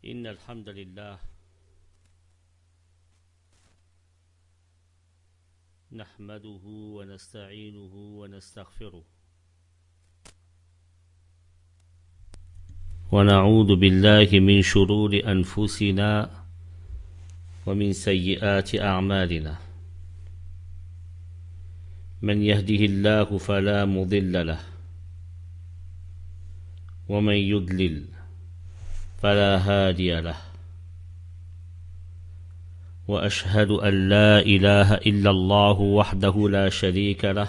إن الحمد لله نحمده ونستعينه ونستغفره ونعوذ بالله من شرور أنفسنا ومن سيئات أعمالنا من يهده الله فلا مضل له ومن يضلل فلا هادي له وأشهد أن لا إله إلا الله وحده لا شريك له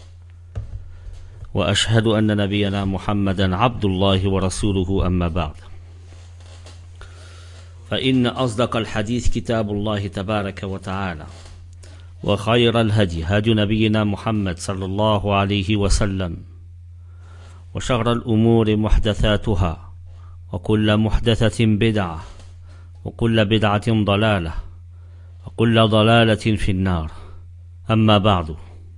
وأشهد أن نبينا محمدا عبد الله ورسوله أما بعد فإن أصدق الحديث كتاب الله تبارك وتعالى وخير الهدي هدي نبينا محمد صلى الله عليه وسلم وشر الأمور محدثاتها وكل محدثة بدعة وكل بدعة ضلالة وكل ضلالة في النار أما بعد.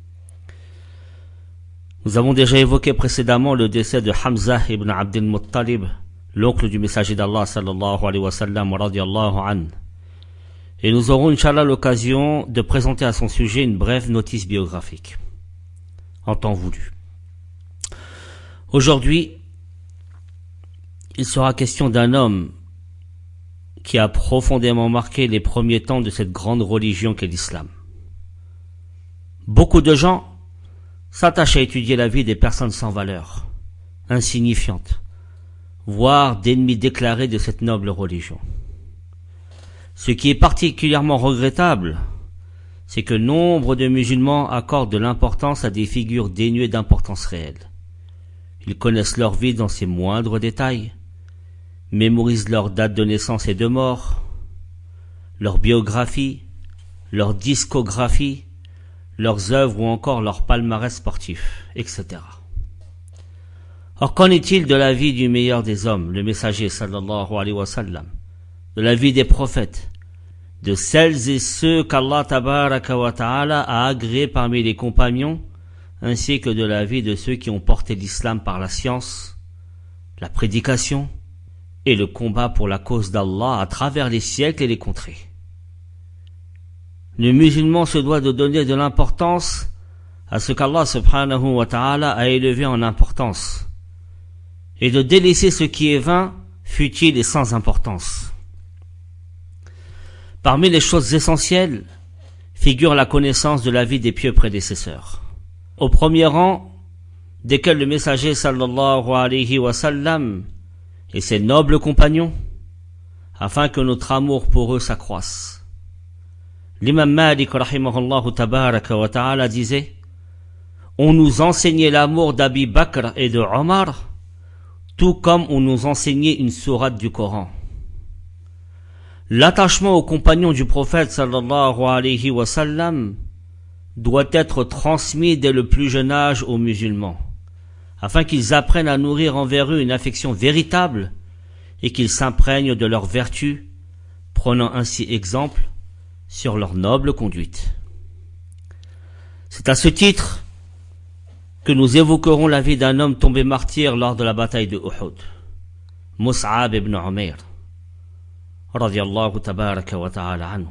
Nous avons déjà évoqué précédemment le décès de Hamza ibn Abd al-Muttalib, l'oncle du messager d'Allah sallallahu alayhi wa sallam radiyallahu anhu. Et nous aurons Inch'Allah l'occasion de présenter à son sujet une brève notice biographique, en temps voulu. Aujourd'hui, il sera question d'un homme qui a profondément marqué les premiers temps de cette grande religion qu'est l'islam. Beaucoup de gens s'attachent à étudier la vie des personnes sans valeur, insignifiantes, voire d'ennemis déclarés de cette noble religion. Ce qui est particulièrement regrettable, c'est que nombre de musulmans accordent de l'importance à des figures dénuées d'importance réelle. Ils connaissent leur vie dans ses moindres détails, mémorisent leur date de naissance et de mort, leur biographie, leur discographie, leurs œuvres ou encore leur palmarès sportif, etc. Or, qu'en est-il de la vie du meilleur des hommes, le messager sallallahu alayhi wa sallam, de la vie des prophètes, de celles et ceux qu'Allah tabaraka wa ta'ala a agréés parmi les compagnons, ainsi que de la vie de ceux qui ont porté l'islam par la science, la prédication et le combat pour la cause d'Allah à travers les siècles et les contrées. Le musulman se doit de donner de l'importance à ce qu'Allah subhanahu wa ta'ala a élevé en importance et de délaisser ce qui est vain, futile et sans importance. Parmi les choses essentielles figure la connaissance de la vie des pieux prédécesseurs, au premier rang desquels le messager sallallahu alayhi wa sallam et ses nobles compagnons, afin que notre amour pour eux s'accroisse. L'imam Malik rahimahullah tabaraka wa ta'ala disait: on nous enseignait l'amour d'Abi Bakr et de Omar, tout comme on nous enseignait une sourate du Coran. L'attachement aux compagnons du prophète sallallahu alayhi wa sallam doit être transmis dès le plus jeune âge aux musulmans, afin qu'ils apprennent à nourrir envers eux une affection véritable et qu'ils s'imprègnent de leurs vertus, prenant ainsi exemple sur leur noble conduite. C'est à ce titre que nous évoquerons la vie d'un homme tombé martyr lors de la bataille de Uhud, Mus'ab ibn Umayr, radiyallahu tabaraka wa ta'ala anhu.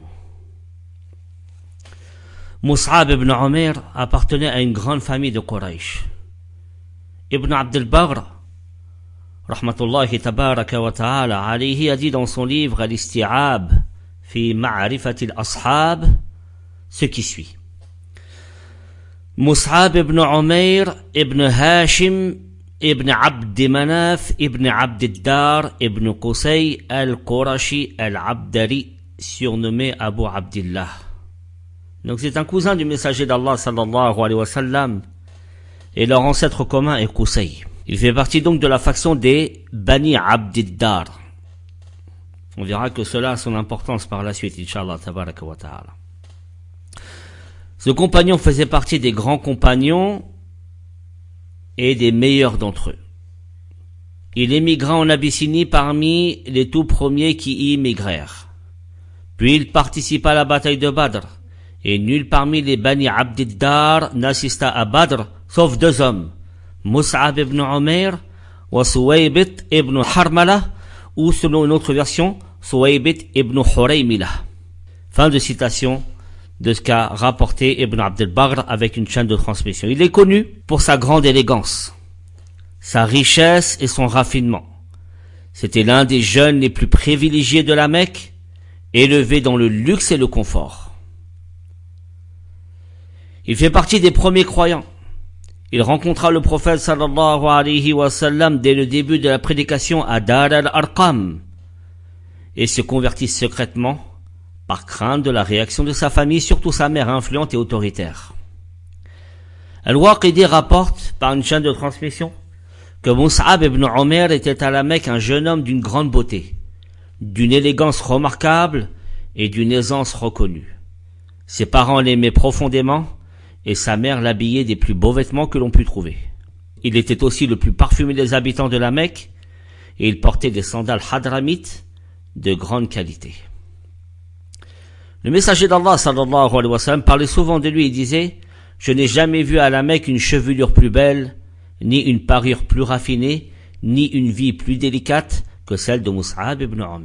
Mus'ab ibn Umayr appartenait à une grande famille de Quraysh. Ibn Abd al-Baghr, rahmatullahi tabaraka wa ta'ala alayhi, a dit dans son livre Al-Isti'ab fi ma'rifati al-ashab ce qui suit. Mus'ab ibn Umayr ibn Hashim ibn Abd Manaf ibn Abd al-Dar ibn Qusay al-Qurashi al-Abdari, surnommé Abu Abdillah. Donc c'est un cousin du messager d'Allah sallallahu alayhi wa sallam, et leur ancêtre commun est Qusay. Il fait partie donc de la faction des Bani Abd al-Dar. On verra que cela a son importance par la suite, Inch'Allah tabaraka wa ta'ala. Ce compagnon faisait partie des grands compagnons et des meilleurs d'entre eux. Il émigra en Abyssinie parmi les tout premiers qui y immigrèrent. Puis il participa à la bataille de Badr, et nul parmi les Bani Abd al-Dar n'assista à Badr, sauf deux hommes, Mus'ab ibn Umayr wa Suwaybit ibn Harmala ou selon une autre version, Suwaybit ibn Huraymilah. Fin de citation de ce qu'a rapporté Ibn Abd al-Barr avec une chaîne de transmission. Il est connu pour sa grande élégance, sa richesse et son raffinement. C'était l'un des jeunes les plus privilégiés de la Mecque, élevé dans le luxe et le confort. Il fait partie des premiers croyants. Il rencontra le prophète sallallahu alayhi wa sallam dès le début de la prédication à Dar al-Arqam et se convertit secrètement par crainte de la réaction de sa famille, surtout sa mère influente et autoritaire. Al-Waqidi rapporte par une chaîne de transmission que Mus'ab ibn Umair était à la Mecque un jeune homme d'une grande beauté, d'une élégance remarquable et d'une aisance reconnue. Ses parents l'aimaient profondément et sa mère l'habillait des plus beaux vêtements que l'on put trouver. Il était aussi le plus parfumé des habitants de la Mecque et il portait des sandales hadramites de grande qualité. Le messager d'Allah sallallahu alayhi wa sallam parlait souvent de lui et disait « Je n'ai jamais vu à la Mecque une chevelure plus belle, ni une parure plus raffinée, ni une vie plus délicate que celle de Mus'ab ibn Umair. »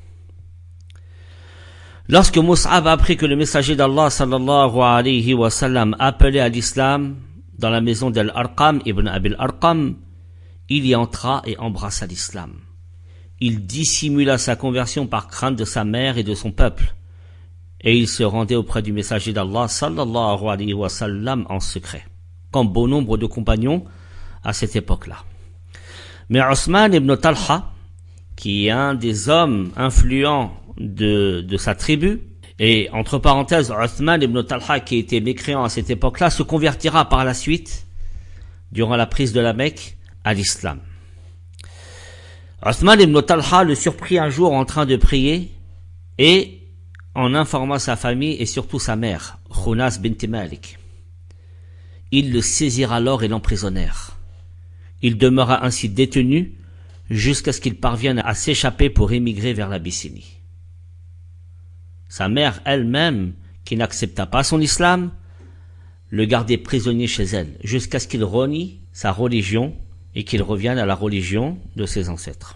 Lorsque Mus'ab apprit que le messager d'Allah sallallahu alayhi wa sallam appelait à l'islam dans la maison d'Al-Arqam ibn Abil Arqam, il y entra et embrassa l'islam. Il dissimula sa conversion par crainte de sa mère et de son peuple, et il se rendait auprès du messager d'Allah sallallahu alayhi wa sallam en secret, comme bon nombre de compagnons à cette époque-là. Mais Othman ibn Talha, qui est un des hommes influents de sa tribu, et entre parenthèses, Othman ibn Talha, qui était mécréant à cette époque-là, se convertira par la suite, durant la prise de la Mecque, à l'islam. Othman ibn Talha le surprit un jour en train de prier et en informa sa famille et surtout sa mère, Khunas bint Malik. Ils le saisirent alors et l'emprisonnèrent. Il demeura ainsi détenu jusqu'à ce qu'il parvienne à s'échapper pour émigrer vers l'Abyssinie. Sa mère elle-même, qui n'accepta pas son islam, le gardait prisonnier chez elle, jusqu'à ce qu'il renie sa religion et qu'il revienne à la religion de ses ancêtres.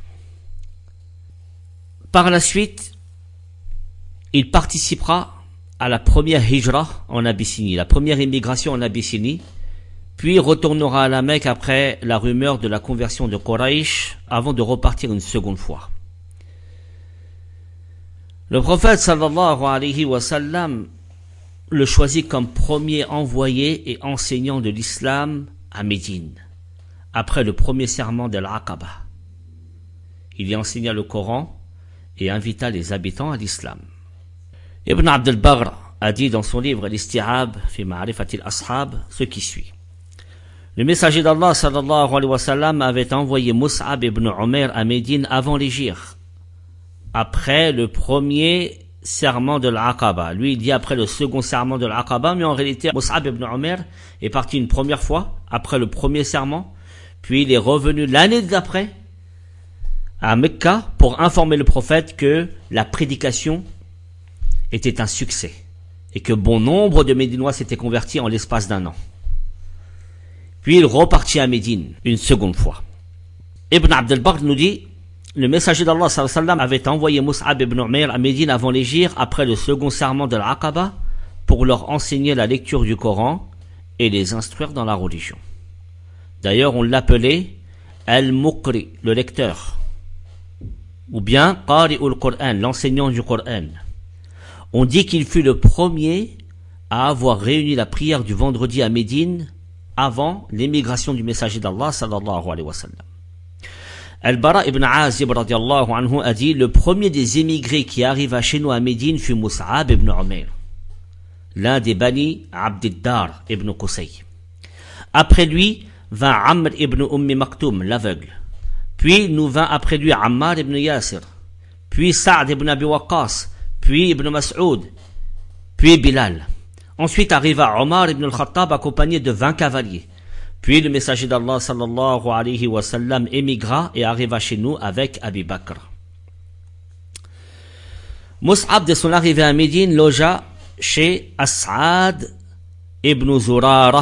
Par la suite, il participera à la première hijra en Abyssinie, la première immigration en Abyssinie, puis retournera à la Mecque après la rumeur de la conversion de Quraysh, avant de repartir une seconde fois. Le prophète sallallahu alayhi wa sallam le choisit comme premier envoyé et enseignant de l'islam à Médine, après le premier serment d'Al-Aqaba. Il y enseigna le Coran et invita les habitants à l'islam. Ibn Abd al-Barr a dit dans son livre Al-Isti'ab fi Ma'rifati al-Ashab ce qui suit. Le messager d'Allah sallallahu alayhi wa sallam avait envoyé Mus'ab ibn Umair à Médine avant l'hégire, après le premier serment de l'Aqaba. Lui, il dit après le second serment de l'Aqaba, mais en réalité, Mus'ab ibn Umair est parti une première fois, après le premier serment, puis il est revenu l'année d'après, à Mecca, pour informer le prophète que la prédication était un succès, et que bon nombre de Médinois s'étaient convertis en l'espace d'un an. Puis il repartit à Médine, une seconde fois. Ibn Abd al-Barr nous dit, le messager d'Allah sallallahu alayhi wa sallam avait envoyé Mus'ab ibn Umair à Médine avant l'hégire, après le second serment de l'Aqaba, pour leur enseigner la lecture du Coran et les instruire dans la religion. D'ailleurs, on l'appelait Al-Muqri, le lecteur, ou bien Qari'ul Qur'an, l'enseignant du Coran. On dit qu'il fut le premier à avoir réuni la prière du vendredi à Médine avant l'émigration du messager d'Allah sallallahu alayhi wa sallam. Al-Bara ibn Azib radiallahu anhu a dit, le premier des émigrés qui arriva chez nous à Médine fut Mus'ab ibn Umair, l'un des Bani Abd-Dar ibn Qusay. Après lui vint Amr ibn Maktoum, l'aveugle. Puis nous vint après lui Ammar ibn Yasir, puis Sa'd ibn Abi Waqqas, puis Ibn Mas'ud, puis Bilal. Ensuite arriva Omar ibn al-Khattab accompagné de 20 cavaliers. Puis le messager d'Allah sallallahu alayhi wa sallam émigra et arriva chez nous avec Abi Bakr. Mus'ab, de son arrivée à Médine, logea chez As'ad ibn Zurara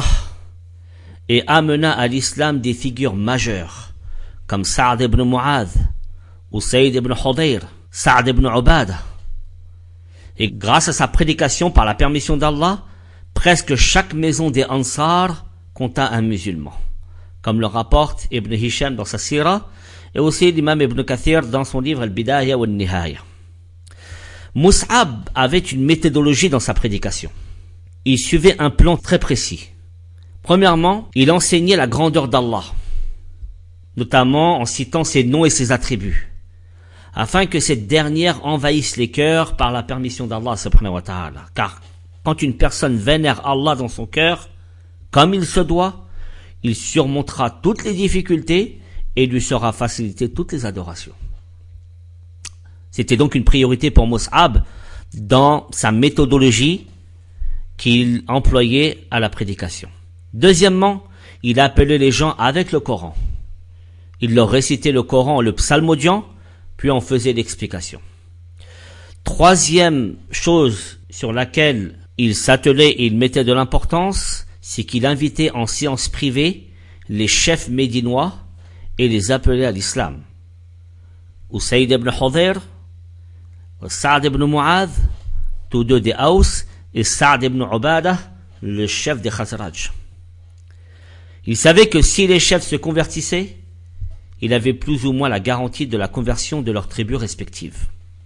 et amena à l'islam des figures majeures comme Sa'd ibn Mu'adh Usayd ibn Hudayr, Sa'd ibn Ubadah. Et grâce à sa prédication par la permission d'Allah, presque chaque maison des Ansar compta un musulman, comme le rapporte Ibn Hisham dans sa Sira et aussi l'imam Ibn Kathir dans son livre Al-Bidaya wa Al-Nihaya. Mus'ab avait une méthodologie dans sa prédication. Il suivait un plan très précis. Premièrement, il enseignait la grandeur d'Allah, notamment en citant ses noms et ses attributs, afin que cette dernière envahisse les cœurs par la permission d'Allah subhanahu wa ta'ala. Car quand une personne vénère Allah dans son cœur, comme il se doit, il surmontera toutes les difficultés et lui sera facilité toutes les adorations. C'était donc une priorité pour Mus'ab dans sa méthodologie qu'il employait à la prédication. Deuxièmement, il appelait les gens avec le Coran. Il leur récitait le Coran en le psalmodiant, puis en faisait l'explication. Troisième chose sur laquelle il s'attelait et il mettait de l'importance, c'est qu'il invitait en séance privée les chefs médinois et les appelait à l'islam. Usayd ibn Hudayr, Sa'd ibn Mu'adh, tous deux des Aws, et Sa'd ibn Ubadah, le chef des Khazraj. Il savait que si les chefs se convertissaient, il avait plus ou moins la garantie de la conversion de leurs tribus respectives.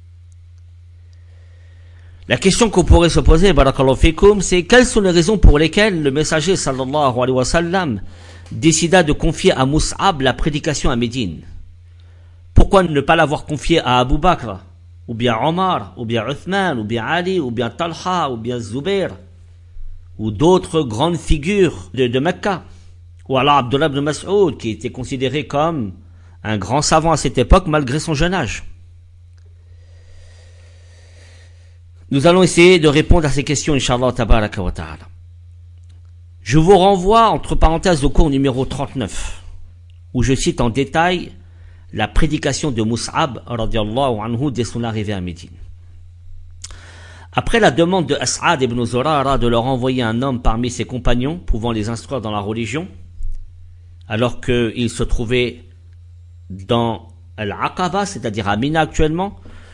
La question qu'on pourrait se poser, barakallahu fikum, c'est quelles sont les raisons pour lesquelles le messager sallallahu alayhi wa sallam décida de confier à Mus'ab la prédication à Médine. Pourquoi ne pas l'avoir confié à Abu Bakr, ou bien Omar, ou bien Uthman, ou bien Ali, ou bien Talha, ou bien Zubair, ou d'autres grandes figures de Mecca, ou alors Abdullah ibn Mas'ud, qui était considéré comme un grand savant à cette époque malgré son jeune âge. Nous allons essayer de répondre à ces questions, Inch'Allah tabaraka wa ta'ala. Je vous renvoie, entre parenthèses, au cours numéro 39, où je cite en détail la prédication de Mus'ab, radiyallahu anhu, dès son arrivée à Médine. Après la demande de As'ad ibn Zurara de leur envoyer un homme parmi ses compagnons, pouvant les instruire dans la religion, alors qu'il se trouvait dans Al-Aqaba, c'est-à-dire à Mina actuellement,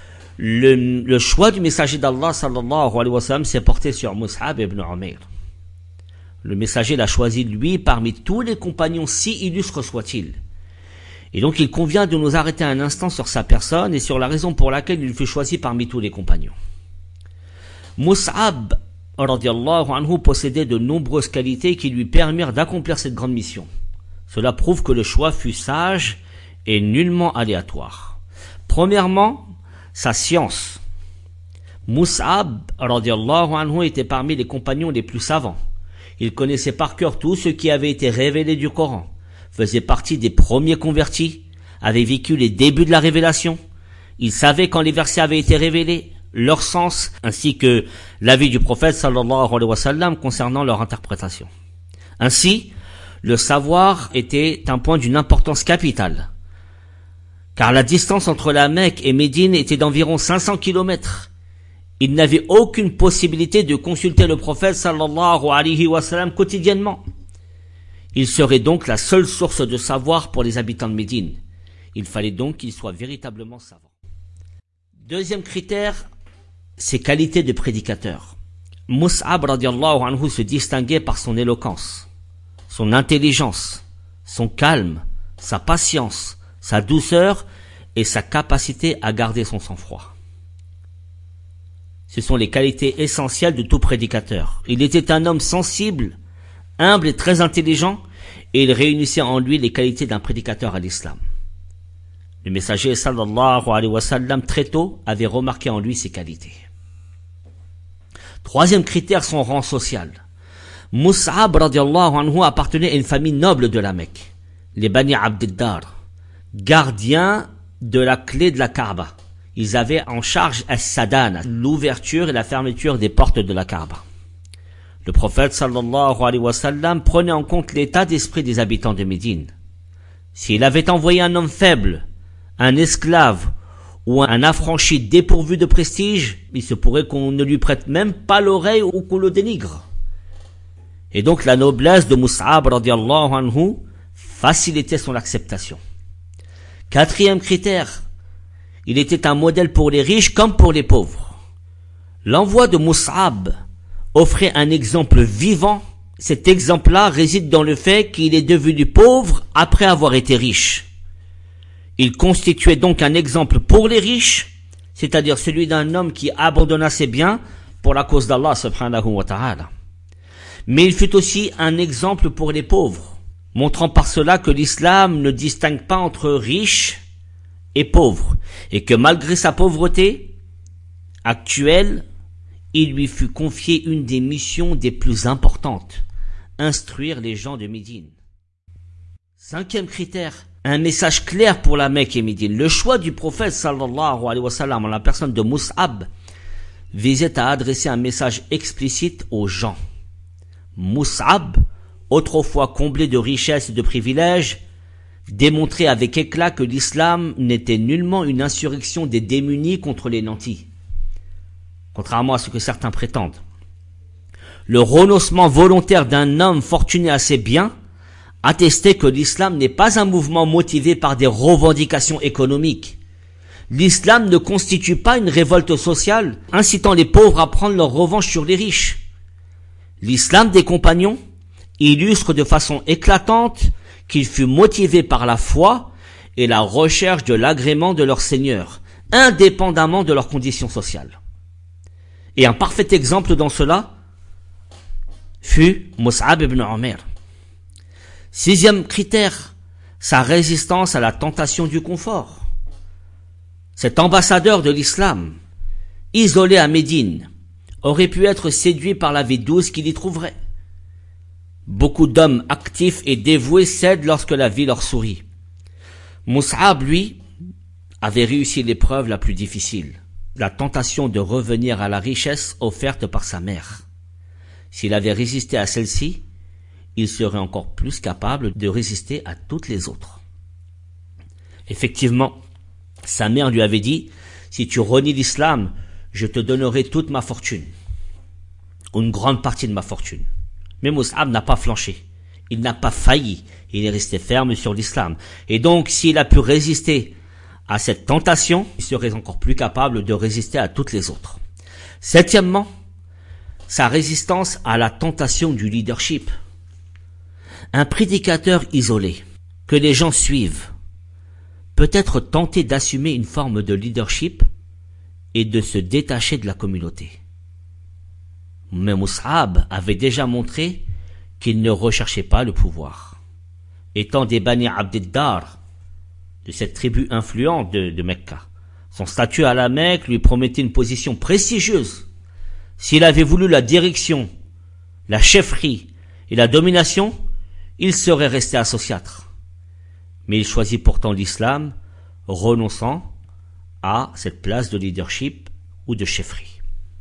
le choix du messager d'Allah sallallahu alayhi wa sallam s'est porté sur Mus'ab ibn Umayr. Le messager l'a choisi lui parmi tous les compagnons, si illustres soient-ils. Et donc il convient de nous arrêter un instant sur sa personne et sur la raison pour laquelle il fut choisi parmi tous les compagnons. Mus'ab radiyallahu anhu possédait de nombreuses qualités qui lui permirent d'accomplir cette grande mission. Cela prouve que le choix fut sage et nullement aléatoire. Premièrement, sa science. Mus'ab radiyallahu anhu était parmi les compagnons les plus savants. Il connaissait par cœur tout ce qui avait été révélé du Coran, faisait partie des premiers convertis, avait vécu les débuts de la révélation. Il savait quand les versets avaient été révélés, leur sens, ainsi que l'avis du prophète sallallahu alayhi wa sallam concernant leur interprétation. Ainsi, le savoir était un point d'une importance capitale, car la distance entre la Mecque et Médine était d'environ 500 kilomètres. Il n'avait aucune possibilité de consulter le prophète sallallahu alayhi wa sallam quotidiennement. Il serait donc la seule source de savoir pour les habitants de Médine. Il fallait donc qu'il soit véritablement savant. Deuxième critère, ses qualités de prédicateur. Mus'ab radiyallahu anhu se distinguait par son éloquence, son intelligence, son calme, sa patience, sa douceur et sa capacité à garder son sang-froid. Ce sont les qualités essentielles de tout prédicateur. Il était un homme sensible, humble et très intelligent, et il réunissait en lui les qualités d'un prédicateur à l'islam. Le messager sallallahu alayhi wa sallam très tôt avait remarqué en lui ces qualités. Troisième critère, son rang social. Mus'ab radiyallahu anhu appartenait à une famille noble de la Mecque, les Bani Abd-Dar, gardiens de la clé de la Kaaba. Ils avaient en charge as-sadana, l'ouverture et la fermeture des portes de la Kaaba. Le prophète sallallahu alayhi wa sallam prenait en compte l'état d'esprit des habitants de Médine. S'il avait envoyé un homme faible, un esclave ou un affranchi dépourvu de prestige, il se pourrait qu'on ne lui prête même pas l'oreille ou qu'on le dénigre. Et donc la noblesse de Mus'ab radiyallahu anhu facilitait son acceptation. Quatrième critère, Il était un modèle pour les riches comme pour les pauvres. L'envoi de Mus'ab offrait un exemple vivant. Cet exemple-là réside dans le fait qu'il est devenu pauvre après avoir été riche. Il constituait donc un exemple pour les riches, c'est-à-dire celui d'un homme qui abandonna ses biens pour la cause d'Allah subhanahu wa ta'ala. Mais il fut aussi un exemple pour les pauvres, montrant par cela que l'islam ne distingue pas entre riches et pauvres, et que malgré sa pauvreté actuelle, il lui fut confié une des missions des plus importantes, instruire les gens de Médine. 5e critère, un message clair pour la Mecque et Médine. Le choix du prophète sallallahu alayhi wa sallam en la personne de Mus'ab visait à adresser un message explicite aux gens. Mus'ab, autrefois comblé de richesses et de privilèges, démontrait avec éclat que l'islam n'était nullement une insurrection des démunis contre les nantis, contrairement à ce que certains prétendent. Le renoncement volontaire d'un homme fortuné à ses biens attestait que l'islam n'est pas un mouvement motivé par des revendications économiques. L'islam ne constitue pas une révolte sociale incitant les pauvres à prendre leur revanche sur les riches. L'islam des compagnons illustre de façon éclatante qu'il fut motivé par la foi et la recherche de l'agrément de leur Seigneur, indépendamment de leurs conditions sociales. Et un parfait exemple dans cela fut Mus'ab ibn Umair. 6e critère, sa résistance à la tentation du confort. Cet ambassadeur de l'islam, isolé à Médine, aurait pu être séduit par la vie douce qu'il y trouverait. Beaucoup d'hommes actifs et dévoués cèdent lorsque la vie leur sourit. Mus'ab, lui, avait réussi l'épreuve la plus difficile, la tentation de revenir à la richesse offerte par sa mère. S'il avait résisté à celle-ci, il serait encore plus capable de résister à toutes les autres. Effectivement, sa mère lui avait dit, si tu renies l'islam, je te donnerai toute ma fortune, ou une grande partie de ma fortune. Mais Mus'ab n'a pas flanché, il n'a pas failli, il est resté ferme sur l'islam. Et donc, s'il a pu résister à cette tentation, il serait encore plus capable de résister à toutes les autres. 7e, sa résistance à la tentation du leadership. Un prédicateur isolé, que les gens suivent, peut être tenté d'assumer une forme de leadership et de se détacher de la communauté. Mais Mus'ab avait déjà montré qu'il ne recherchait pas le pouvoir. Étant des Bani Abd-Dar, de cette tribu influente de Mecca, son statut à la Mecque lui promettait une position prestigieuse. S'il avait voulu la direction, la chefferie et la domination, il serait resté associatre. Mais il choisit pourtant l'islam, renonçant à cette place de leadership ou de chefferie.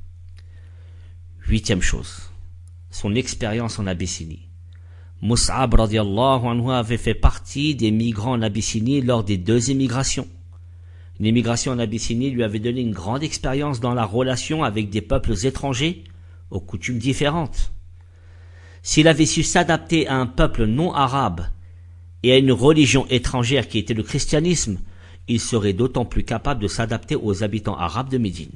8e chose, son expérience en Abyssinie. Mus'ab radiyallahu anhu avait fait partie des migrants en Abyssinie lors des 2 émigrations. L'émigration en Abyssinie lui avait donné une grande expérience dans la relation avec des peuples étrangers aux coutumes différentes. S'il avait su s'adapter à un peuple non arabe et à une religion étrangère qui était le christianisme, il serait d'autant plus capable de s'adapter aux habitants arabes de Médine.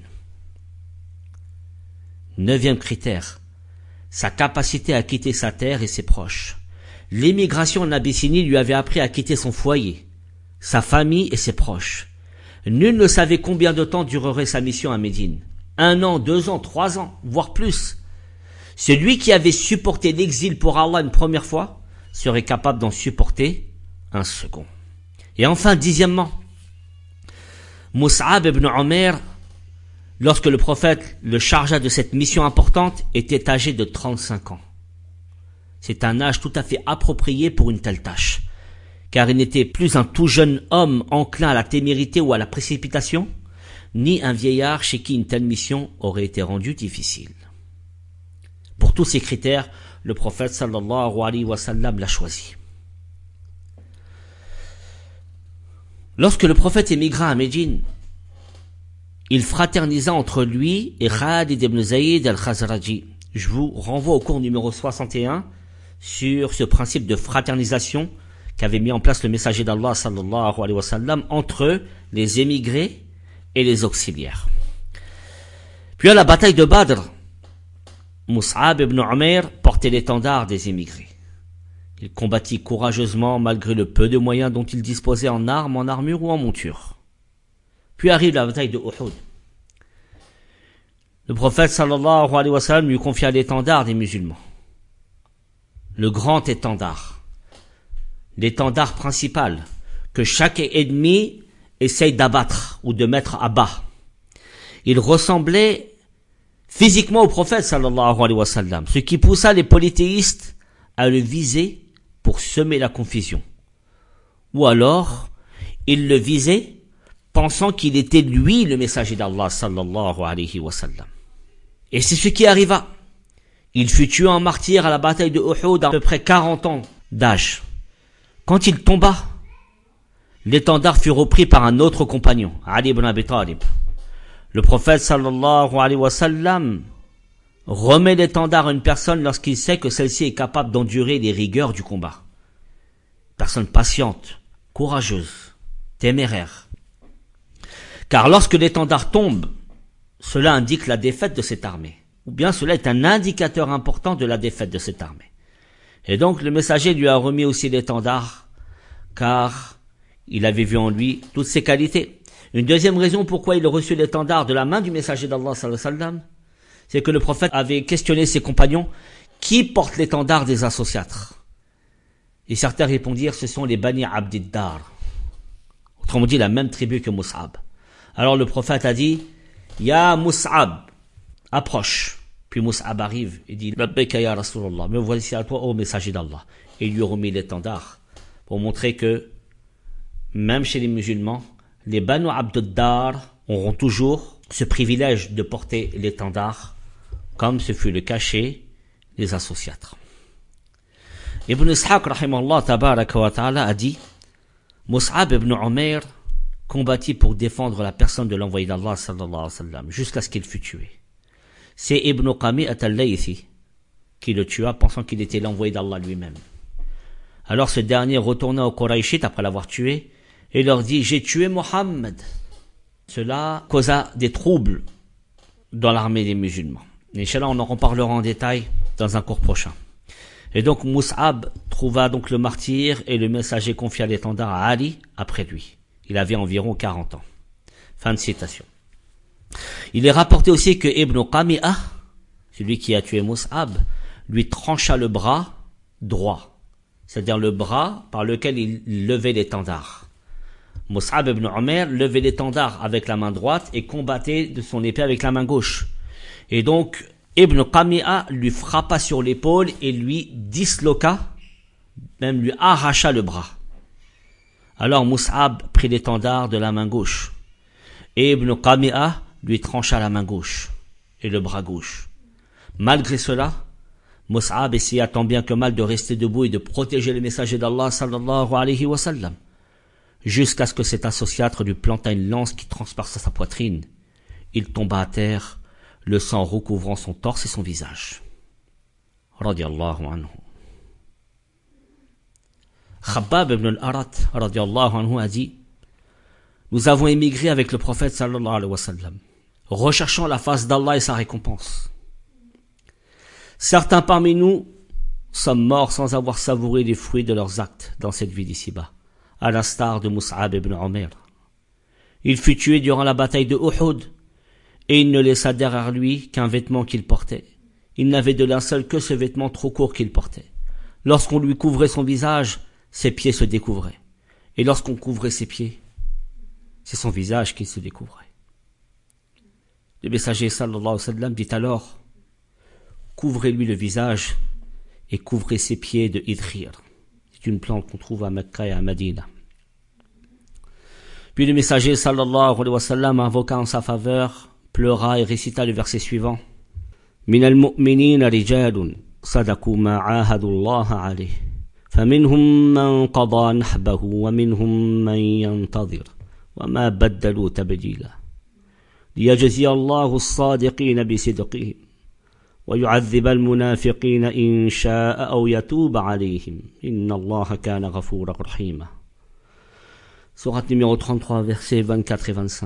9e critère, sa capacité à quitter sa terre et ses proches. L'émigration en Abyssinie lui avait appris à quitter son foyer, sa famille et ses proches. Nul ne savait combien de temps durerait sa mission à Médine. 1 an, 2 ans, 3 ans, voire plus. Celui qui avait supporté l'exil pour Allah une première fois serait capable d'en supporter un second. Et enfin, 10e, Mus'ab ibn Umair, lorsque le prophète le chargea de cette mission importante, était âgé de 35 ans. C'est un âge tout à fait approprié pour une telle tâche, car il n'était plus un tout jeune homme enclin à la témérité ou à la précipitation, ni un vieillard chez qui une telle mission aurait été rendue difficile. Pour tous ces critères, le prophète sallallahu alayhi wa sallam l'a choisi. Lorsque le prophète émigra à Médine, il fraternisa entre lui et Khalid ibn Zayd al-Khazraji. Je vous renvoie au cours numéro 61 sur ce principe de fraternisation qu'avait mis en place le messager d'Allah sallallahu alayhi wa sallam entre les émigrés et les auxiliaires. Puis à la bataille de Badr, Mus'ab ibn Umair portait l'étendard des émigrés. Il combattit courageusement malgré le peu de moyens dont il disposait en armes, en armure ou en monture. Puis arrive la bataille de Uhud. Le prophète sallallahu alayhi wa sallam lui confia l'étendard des musulmans. Le grand étendard. L'étendard principal que chaque ennemi essaye d'abattre ou de mettre à bas. Il ressemblait physiquement au prophète sallallahu alayhi wa sallam, ce qui poussa les polythéistes à le viser pour semer la confusion. Ou alors, ils le visaient pensant qu'il était lui le messager d'Allah sallallahu alayhi wa sallam. Et c'est ce qui arriva. Il fut tué en martyr à la bataille de Uhud à peu près 40 ans d'âge. Quand il tomba, l'étendard fut repris par un autre compagnon, Ali ibn Abi Talib. Le prophète sallallahu alayhi wa sallam remet l'étendard à une personne lorsqu'il sait que celle-ci est capable d'endurer les rigueurs du combat. Personne patiente, courageuse, téméraire. Car lorsque l'étendard tombe, cela indique la défaite de cette armée. Ou bien cela est un indicateur important de la défaite de cette armée. Et donc le messager lui a remis aussi l'étendard, car il avait vu en lui toutes ses qualités. Une deuxième raison pourquoi il reçut l'étendard de la main du messager d'Allah sallallahu alayhi wa sallam, c'est que le prophète avait questionné ses compagnons, qui porte l'étendard des associatres? Et certains répondirent, ce sont les Bani Abdiddar. Autrement dit, la même tribu que Mus'ab. Alors le prophète a dit, Ya Mus'ab, approche. Puis Mus'ab arrive et dit, Labbaika ya Rasulallah, me voici à toi, ô messager d'Allah. Et il lui remet l'étendard pour montrer que, même chez les musulmans, les Banu Abdiddar auront toujours ce privilège de porter l'étendard, comme ce fut le cas chez les associatres. Ibn Ishaq, rahimahullah, tabaraka wa ta'ala, a dit, Mus'ab ibn Umair combattit pour défendre la personne de l'envoyé d'Allah sallallahu alayhi wa sallam, jusqu'à ce qu'il fût tué. C'est Ibn Qami'at al-Laythi qui le tua, pensant qu'il était l'envoyé d'Allah lui-même. Alors ce dernier retourna aux Qurayshites après l'avoir tué, et leur dit, j'ai tué Mohammed. Cela causa des troubles dans l'armée des musulmans. Inch'Allah, on en reparlera en détail dans un cours prochain. Et donc Mus'ab trouva donc le martyr et le messager confia l'étendard à Ali après lui. Il avait environ 40 ans. Fin de citation. Il est rapporté aussi que Ibn Qami'ah, celui qui a tué Mus'ab, lui trancha le bras droit, c'est-à-dire le bras par lequel il levait l'étendard. Mus'ab ibn Umair levait l'étendard avec la main droite et combattait de son épée avec la main gauche. Et donc, Ibn Qami'ah lui frappa sur l'épaule et lui disloqua, même lui arracha le bras. Alors Mus'ab prit l'étendard de la main gauche. Et Ibn Qami'ah lui trancha la main gauche et le bras gauche. Malgré cela, Mus'ab essaya tant bien que mal de rester debout et de protéger le messager d'Allah sallallahu alayhi wa sallam, jusqu'à ce que cet associatre lui planta une lance qui transperça sa poitrine. Il tomba à terre, le sang recouvrant son torse et son visage. Radiallahu anhu. Khabbab ibn al-Arat, radiallahu anhu, a dit, nous avons émigré avec le prophète sallallahu alayhi wa sallam, recherchant la face d'Allah et sa récompense. Certains parmi nous sommes morts sans avoir savouré les fruits de leurs actes dans cette vie d'ici-bas, à l'instar de Mus'ab ibn Umair. Il fut tué durant la bataille de Uhud, et il ne laissa derrière lui qu'un vêtement qu'il portait. Il n'avait de linceul que ce vêtement trop court qu'il portait. Lorsqu'on lui couvrait son visage, ses pieds se découvraient. Et lorsqu'on couvrait ses pieds, c'est son visage qui se découvrait. Le messager sallallahu alayhi wa sallam dit alors, couvrez-lui le visage et couvrez ses pieds de hidrir. C'est une plante qu'on trouve à Mecca et à Medina. Puis le messager sallallahu alayhi wa sallam invoqua en sa faveur, pleura et récita le verset suivant. Min al-mu'minina rijalun sadaku ma ahadu Allah alayh. فمنهم من قضى نحبه ومنهم من ينتظر وما بدلوا تبديلا ليجزي الله الصادقين بصدقهم ويعذب المنافقين إن شاء أو يتوب عليهم إن الله كان غفورا رحيما. Sourate numéro 33, versets 24 et 25.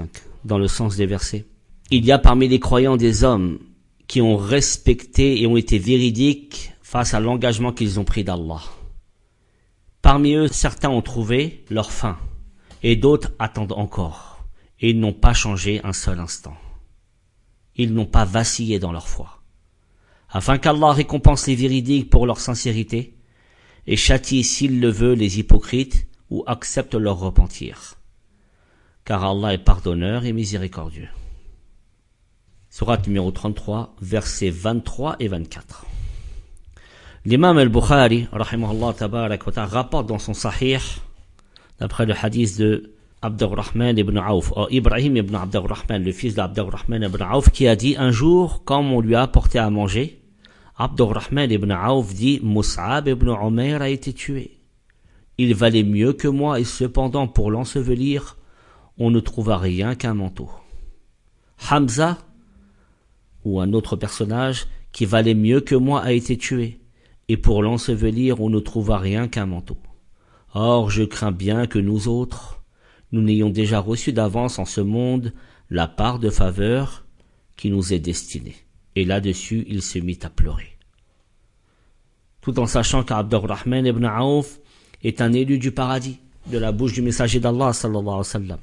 dans le sens des versets. Il y a parmi les croyants des hommes qui ont respecté et ont été véridiques face à l'engagement qu'ils ont pris d'Allah. Parmi eux, certains ont trouvé leur fin et d'autres attendent encore et ils n'ont pas changé un seul instant. Ils n'ont pas vacillé dans leur foi. Afin qu'Allah récompense les véridiques pour leur sincérité et châtie s'il le veut les hypocrites ou accepte leur repentir. Car Allah est pardonneur et miséricordieux. Sourate numéro 33, versets 23 et 24. L'imam al-Bukhari, rahimahullah tabarak wa ta'ala, rapporte dans son sahih, d'après le hadith de Abdurrahman ibn Auf, Ibrahim ibn Abdurrahman, le fils d'Abdurrahman ibn Auf, qui a dit un jour, quand on lui a apporté à manger, Abdurrahman ibn Auf dit, Mus'ab ibn Umayr a été tué. Il valait mieux que moi et cependant pour l'ensevelir, on ne trouva rien qu'un manteau. Hamza, ou un autre personnage qui valait mieux que moi a été tué, et pour l'ensevelir on ne trouva rien qu'un manteau. Or je crains bien que nous autres, nous n'ayons déjà reçu d'avance en ce monde la part de faveur qui nous est destinée. Et là-dessus il se mit à pleurer. Tout en sachant qu'Abdurrahman ibn Auf est un élu du paradis, de la bouche du messager d'Allah sallallahu alayhi wa sallam.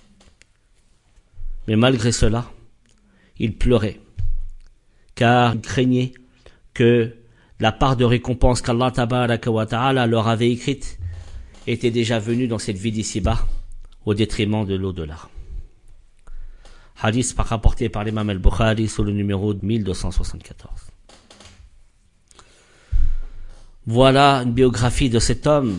Mais malgré cela, il pleurait, car il craignait que la part de récompense qu'Allah tabaraka wa ta'ala leur avait écrite était déjà venue dans cette vie d'ici-bas, au détriment de l'au-delà. Hadith rapporté par l'imam al-Bukhari sur le numéro 1274. Voilà une biographie de cet homme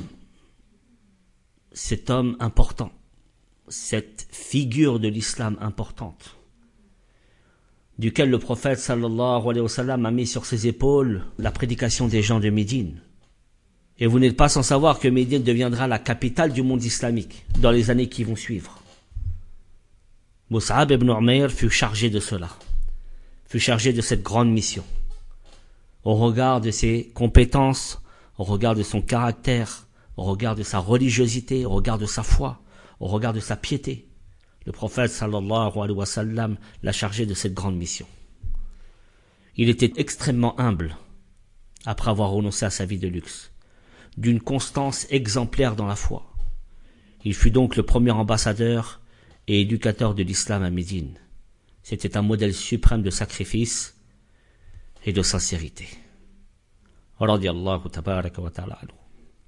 important, cette figure de l'islam importante, duquel le prophète sallallahu alayhi wa sallam a mis sur ses épaules la prédication des gens de Médine. Et vous n'êtes pas sans savoir que Médine deviendra la capitale du monde islamique dans les années qui vont suivre. Mus'ab ibn Umayr fut chargé de cela, fut chargé de cette grande mission. Au regard de ses compétences, au regard de son caractère, au regard de sa religiosité, au regard de sa foi, au regard de sa piété, le prophète sallallahu alayhi wa sallam l'a chargé de cette grande mission. Il était extrêmement humble après avoir renoncé à sa vie de luxe, d'une constance exemplaire dans la foi. Il fut donc le premier ambassadeur et éducateur de l'islam à Médine. C'était un modèle suprême de sacrifice et de sincérité. Radiyallahu tabaraka wa ta'ala anhu.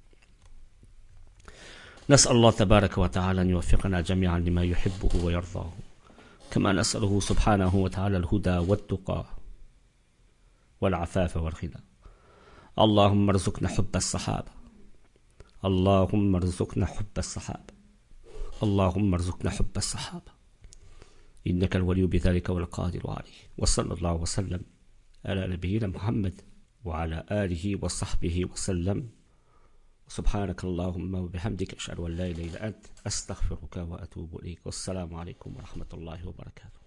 نسأل الله تبارك وتعالى أن يوفقنا جميعا لما يحبه ويرضاه كما نسأله سبحانه وتعالى الهدى والتقى والعفاف والغنى اللهم ارزقنا حب الصحابة اللهم ارزقنا حب الصحابة اللهم ارزقنا حب الصحابة إنك الولي بذلك والقادر عليه وصلى الله وسلم على نبينا محمد وعلى آله وصحبه وسلم سبحانك اللهم وبحمدك أشهد أن لا إله إلا أنت أستغفرك وأتوب إليك والسلام عليكم ورحمة الله وبركاته.